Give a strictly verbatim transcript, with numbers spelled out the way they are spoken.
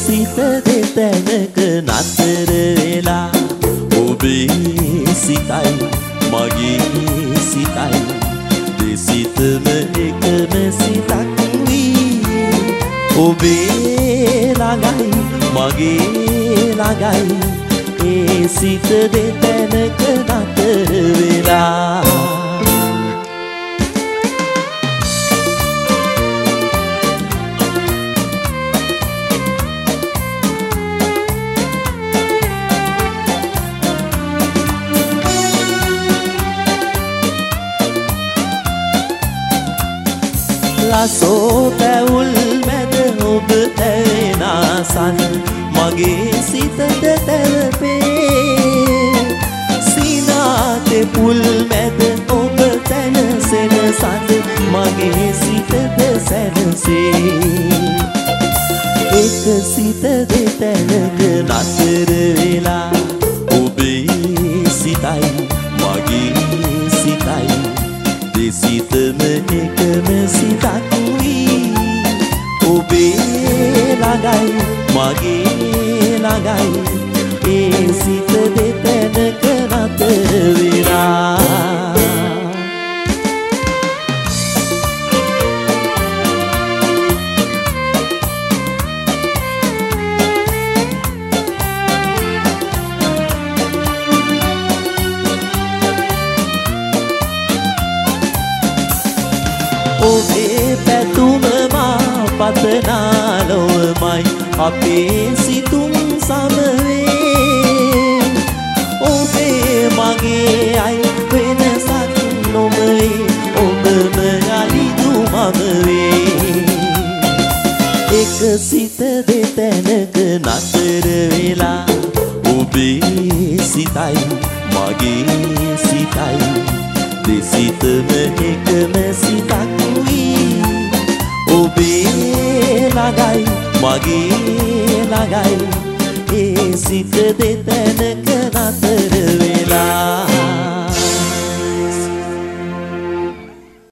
සිත දෙතැනක නතර වෙලා ඔබේ සිතයි මගේ සිතයි දෙසිතම එකම සිතක් වී ඔබේ ළඟයි මගේ ළඟයි ඒ සිත දෙතැනක නතර වෙලා ලසෝ තැවුල් මැද ඔබ තැවෙනාසන් මගේ සිතට තැවපේ සිනාතෙ පුල් මැද ඔබ තැනසෙන සඳ මගේ සිතද සැනසේ එක සිත දෙතැනක නතර වෙලා ඔබේ සිතයි මගේ සිතයි දෙසිතම එකම සිතක් වී ඔබේ ළඟයි මගේ ළඟයි ඒ සිත දෙතැනක නතර වෙලා ඔබේ පැතුම මා පතනාලොවමයි අපේ සිතුම් සමවේ ඔබේ මගේ අයි වෙනසක් නොමවේ ඔබම අලිදු මමවේ එක සිත දෙතැනක නතර වෙලා ඔබේ සිතයි මගේ සිතයි දෙසිතම එකම සිතක් වී ඔබේ ළඟයි මගේ ළඟයි ඒ සිත දෙතැනක නතර වෙලා